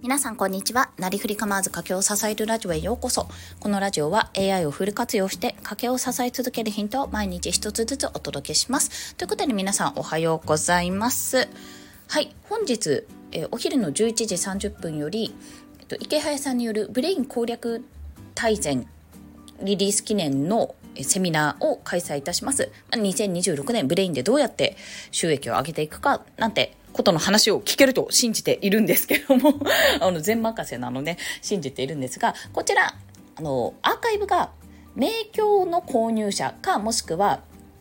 皆さんこんにちは。なりふり構わず家計を支えるラジオへようこそ。このラジオは AI をフル活用して家計を支え続けるヒントを毎日一つずつお届けします。ということで皆さんおはようございます。はい、本日、お昼の11時30分より、池早さんによるブレイン攻略大全リリース記念のセミナーを開催いたします。2026年ブレインでどうやって収益を上げていくかなんてことの話を聞けると信じているんですけども全任せなので信じているんですが、こちらアーカイブが明鏡の購入者かもしくは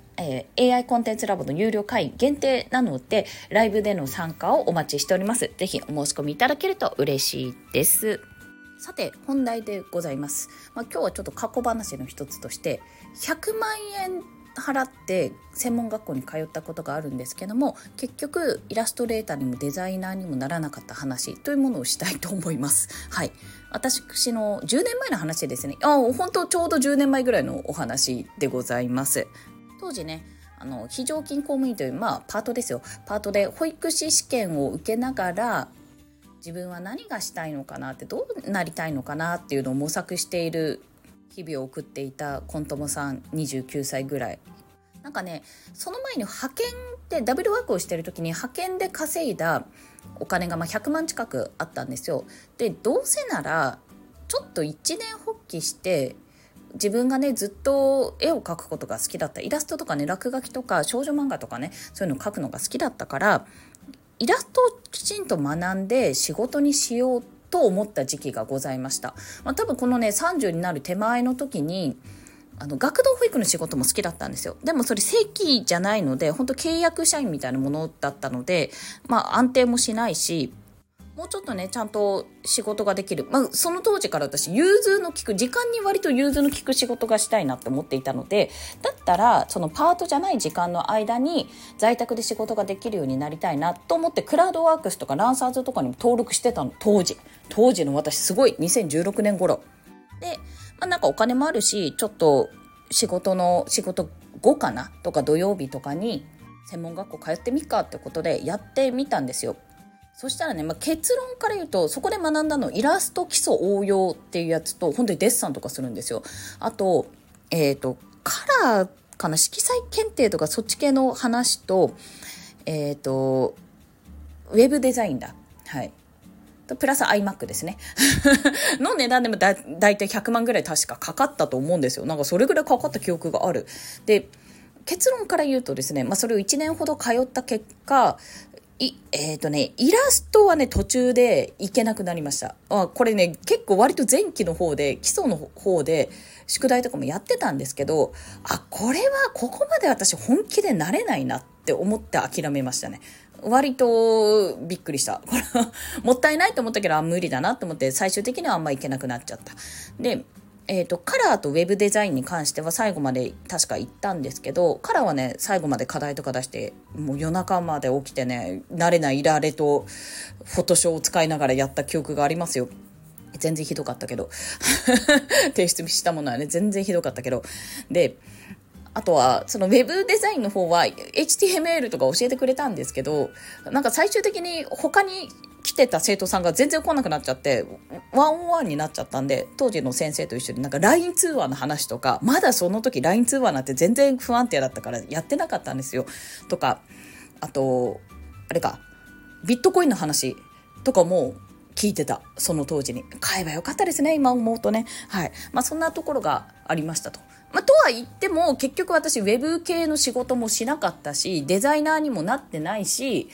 AI コンテンツラボの有料会員限定なのでライブでの参加をお待ちしております。ぜひお申し込みいただけると嬉しいです。さて本題でございます。今日はちょっと過去話の一つとして100万円払って専門学校に通ったことがあるんですけども、結局イラストレーターにもデザイナーにもならなかった話というものをしたいと思います。はい、私の10年前の話ですね。本当ちょうど10年前ぐらいのお話でございます。当時ね、非常勤公務員というパートですよ。パートで保育士試験を受けながら自分は何がしたいのかなって、どうなりたいのかなっていうのを模索している日々を送っていたコントモさん29歳ぐらい。なんかね、その前に派遣でダブルワークをしている時に派遣で稼いだお金が100万近くあったんですよ。でどうせならちょっと一年発起して自分がねずっと絵を描くことが好きだった、イラストとかね落書きとか少女漫画とかねそういうのを描くのが好きだったからイラストをきちんと学んで仕事にしようと思った時期がございました。多分このね30になる手前の時に学童保育の仕事も好きだったんですよ。でもそれ正規じゃないので本当契約社員みたいなものだったので、安定もしないし、もうちょっとねちゃんと仕事ができる、その当時から私融通の利く時間に割と融通の利く仕事がしたいなって思っていたので、だったらそのパートじゃない時間の間に在宅で仕事ができるようになりたいなと思ってクラウドワークスとかランサーズとかにも登録してたの。当時の私すごい2016年頃で、なんかお金もあるしちょっと仕事後かなとか土曜日とかに専門学校通ってみっかってことでやってみたんですよ。そしたらね、結論から言うとそこで学んだのイラスト基礎応用っていうやつと本当にデッサンとかするんですよ。あとカラーかな、色彩検定とかそっち系の話とウェブデザインだ、はいプラス iMac ですねの値段でもだいたい100万ぐらい確かかかったと思うんですよ。なんかそれぐらいかかった記憶がある。で結論から言うとですね、それを1年ほど通った結果イラストはね途中でいけなくなりました。これね結構割と前期の方で基礎の方で宿題とかもやってたんですけど、これはここまで私本気でなれないなって思って諦めましたね。割とびっくりした。これはもったいないと思ったけど無理だなと思って最終的にはあんまいけなくなっちゃった。でカラーとウェブデザインに関しては最後まで確か行ったんですけど、カラーはね最後まで課題とか出してもう夜中まで起きてね慣れないイラレとフォトショーを使いながらやった記憶がありますよ。全然ひどかったけど提出したものはね全然ひどかったけど、であとはそのウェブデザインの方は HTML とか教えてくれたんですけど、なんか最終的に他に来てた生徒さんが全然来なくなっちゃってワンオンワンになっちゃったんで、当時の先生と一緒になんか LINE 通話の話とか、まだその時 LINE 通話なんて全然不安定だったからやってなかったんですよとか、あとあれかビットコインの話とかも聞いてた。その当時に買えばよかったですね今思うとね。はい、そんなところがありましたと。とは言っても結局私ウェブ系の仕事もしなかったしデザイナーにもなってないし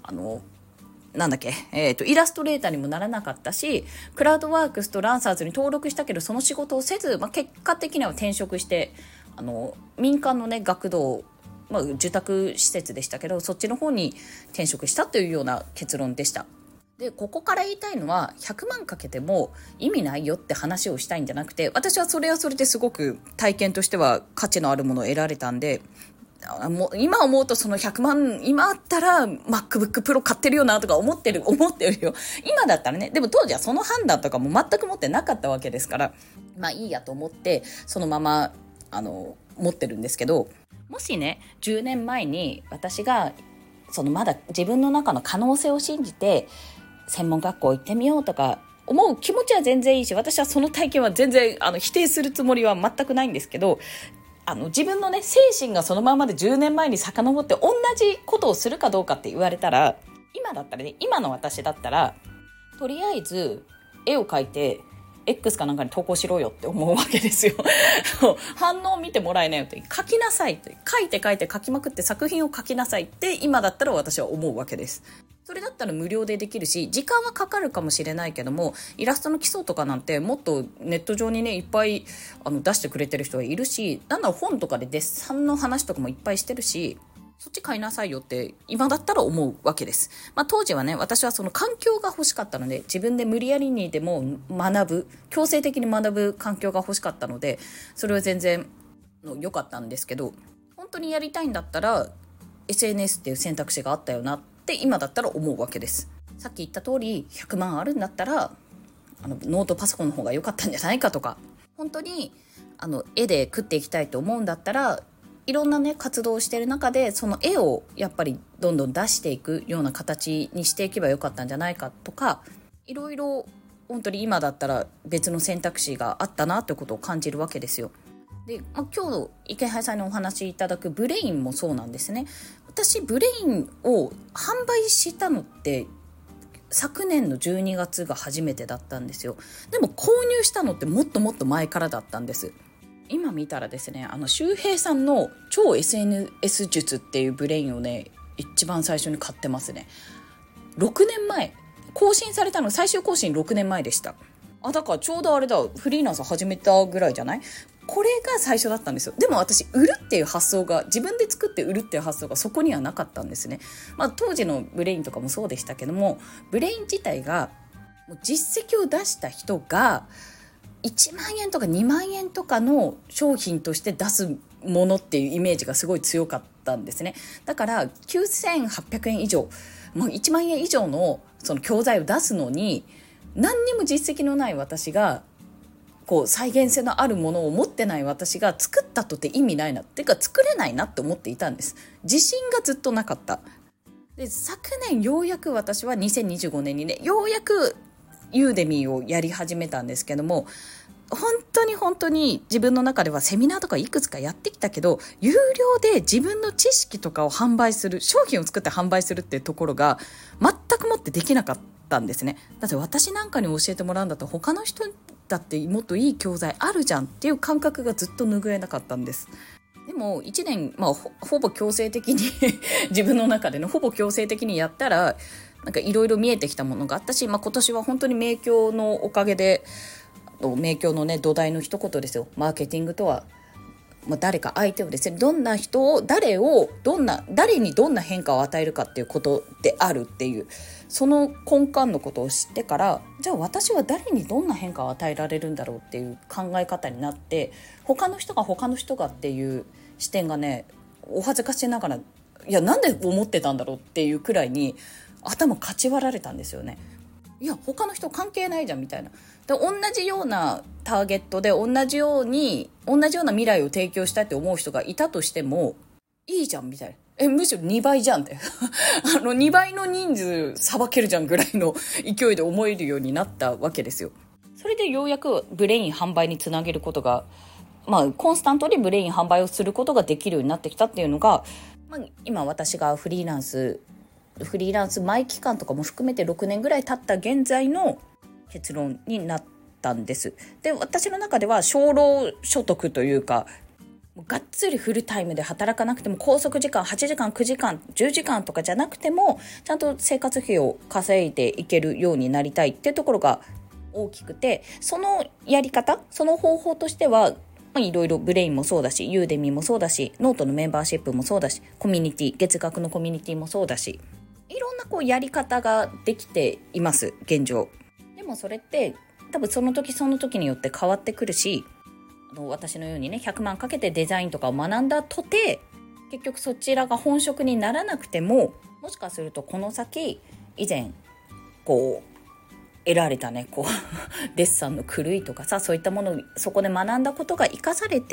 イラストレーターにもならなかったし、クラウドワークスとランサーズに登録したけどその仕事をせず、結果的には転職して民間のね学童、受託施設でしたけどそっちの方に転職したというような結論でした。でここから言いたいのは100万かけても意味ないよって話をしたいんじゃなくて、私はそれはそれですごく体験としては価値のあるものを得られたんで、もう今思うとその100万今あったら MacBook Pro 買ってるよなとか思ってるよ今だったらね。でも当時はその判断とかも全く持ってなかったわけですから、いいやと思ってそのまま持ってるんですけど、もしね10年前に私がそのまだ自分の中の可能性を信じて専門学校行ってみようとか思う気持ちは全然いいし、私はその体験は全然否定するつもりは全くないんですけど、自分のね精神がそのままで10年前に遡って同じことをするかどうかって言われたら、今だったらね、今の私だったらとりあえず絵を描いて X かなんかに投稿しろよって思うわけですよ反応見てもらえないよって、描きなさいって、描いて描きまくって作品を描きなさいって今だったら私は思うわけです。それだったら無料でできるし、時間はかかるかもしれないけども、イラストの基礎とかなんてもっとネット上にねいっぱい出してくれてる人がいるし、なんなら本とかでデッサンの話とかもいっぱいしてるし、そっち買いなさいよって今だったら思うわけです。当時はね、私はその環境が欲しかったので、自分で無理やりにでも強制的に学ぶ環境が欲しかったので、それは全然良かったんですけど、本当にやりたいんだったら SNS っていう選択肢があったよなって今だったら思うわけです。さっき言った通り100万あるんだったらノートパソコンの方が良かったんじゃないかとか、本当に絵で食っていきたいと思うんだったら、いろんなね活動をしている中でその絵をやっぱりどんどん出していくような形にしていけばよかったんじゃないかとか、いろいろ本当に今だったら別の選択肢があったなということを感じるわけですよ。で、今日池原さんにお話しいただくブレインもそうなんですね。私ブレインを販売したのって昨年の12月が初めてだったんですよ。でも購入したのってもっともっと前からだったんです。今見たらですね、周平さんの超 SNS 術っていうブレインをね一番最初に買ってますね。6年前更新されたの、最終更新6年前でした。だからちょうどあれだ、フリーランス始めたぐらいじゃない？これが最初だったんですよ。でも私売るっていう発想が、自分で作って売るっていう発想がそこにはなかったんですね。当時のブレインとかもそうでしたけども、ブレイン自体がもう実績を出した人が1万円とか2万円とかの商品として出すものっていうイメージがすごい強かったんですね。だから9800円以上、もう1万円以上のその教材を出すのに、何にも実績のない私が再現性のあるものを持ってない私が作ったとて意味ないなっていうか、作れないなって思っていたんです。自信がずっとなかった。で、昨年ようやく私は2025年にね、ようやくユーデミーをやり始めたんですけども、本当に自分の中ではセミナーとかいくつかやってきたけど、有料で自分の知識とかを販売する、商品を作って販売するっていうところが全くもってできなかったんですね。だって私なんかに教えてもらうんだと、他の人だってもっといい教材あるじゃんっていう感覚がずっと拭えなかったんです。でも1年、ほぼ強制的に自分の中でのほぼ強制的にやったら、なんかいろいろ見えてきたものがあったし、今年は本当に名教のおかげで、名教のね土台の一言ですよ。マーケティングとは、誰か相手をですね、誰にどんな変化を与えるかっていうことであるっていう、その根幹のことを知ってから、じゃあ私は誰にどんな変化を与えられるんだろうっていう考え方になって、他の人がっていう視点がね、お恥ずかしながら、いやなんで思ってたんだろうっていうくらいに頭かち割られたんですよね。いや他の人関係ないじゃんみたいな。で、同じようなターゲットで同じような未来を提供したいって思う人がいたとしてもいいじゃんみたいな。むしろ2倍じゃんって2倍の人数さばけるじゃんぐらいの勢いで思えるようになったわけですよ。それでようやくブレイン販売につなげることが、コンスタントにブレイン販売をすることができるようになってきたっていうのが、今私がフリーランス前期間とかも含めて6年ぐらい経った現在の結論になったんです。で、私の中では小労所得というか、がっつりフルタイムで働かなくても、拘束時間8時間9時間10時間とかじゃなくても、ちゃんと生活費を稼いでいけるようになりたいっていうところが大きくて、そのやり方、その方法としてはいろいろブレインもそうだし、ユーデミもそうだし、ノートのメンバーシップもそうだし、コミュニティ、月額のコミュニティもそうだし、いろんなやり方ができています現状。でもそれって多分その時その時によって変わってくるし、私のようにね100万かけてデザインとかを学んだとて、結局そちらが本職にならなくても、もしかするとこの先以前得られたねデッサンの狂いとかさ、そういったものをそこで学んだことが生かされて、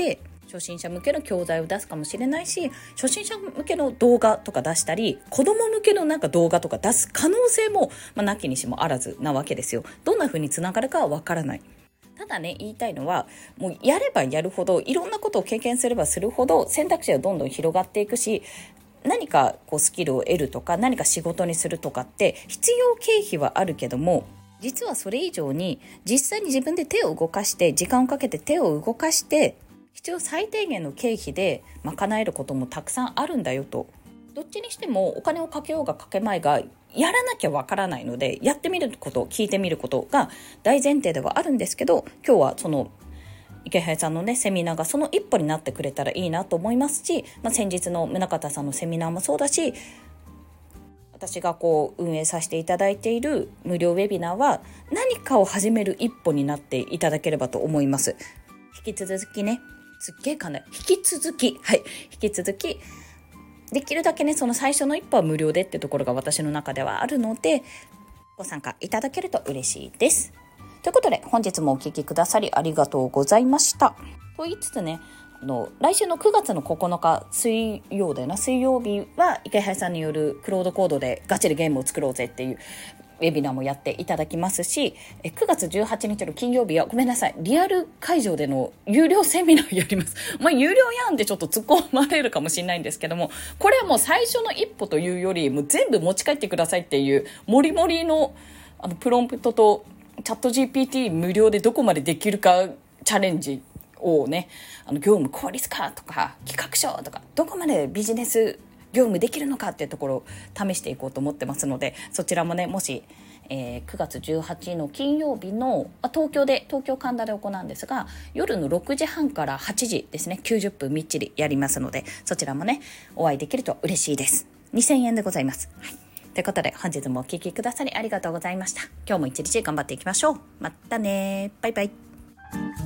初心者向けの教材を出すかもしれないし、初心者向けの動画とか出したり、子供向けの動画とか出す可能性も、なきにしもあらずなわけですよ。どんな風につながるかはわからない。ただね、言いたいのは、もうやればやるほど、いろんなことを経験すればするほど選択肢はどんどん広がっていくし、何かスキルを得るとか、何か仕事にするとかって必要経費はあるけども、実はそれ以上に実際に自分で手を動かして、時間をかけて手を動かして、必要最低限の経費で賄えることもたくさんあるんだよと。どっちにしてもお金をかけようがかけまいが、やらなきゃわからないので、やってみること、聞いてみることが大前提ではあるんですけど、今日はその池原さんのね、セミナーがその一歩になってくれたらいいなと思いますし、先日の宗像さんのセミナーもそうだし、私が運営させていただいている無料ウェビナーは何かを始める一歩になっていただければと思います。引き続きね、引き続きできるだけね、その最初の一歩は無料でってところが私の中ではあるので、ご参加いただけると嬉しいです。ということで、本日もお聞きくださりありがとうございました。と言いつつね、来週の9月の9日水曜日は池原さんによるクロードコードでガチでゲームを作ろうぜっていうウェビナーもやっていただきますし、9月18日の金曜日はごめんなさい、リアル会場での有料セミナーやります。有料やんってちょっと突っ込まれるかもしれないんですけども、これはもう最初の一歩というよりもう全部持ち帰ってくださいっていうモリモリのプロンプトとチャット GPT 無料でどこまでできるかチャレンジをね、業務効率化とか企画書とか、どこまでビジネス業務できるのかっていうところを試していこうと思ってますので、そちらもね、もし、9月18日の金曜日の東京神田で行うんですが、夜の6時半から8時ですね、90分みっちりやりますので、そちらもねお会いできると嬉しいです。2000円でございます。はい、ということで、本日もお聞きくださりありがとうございました。今日も一日頑張っていきましょう。またね、バイバイ。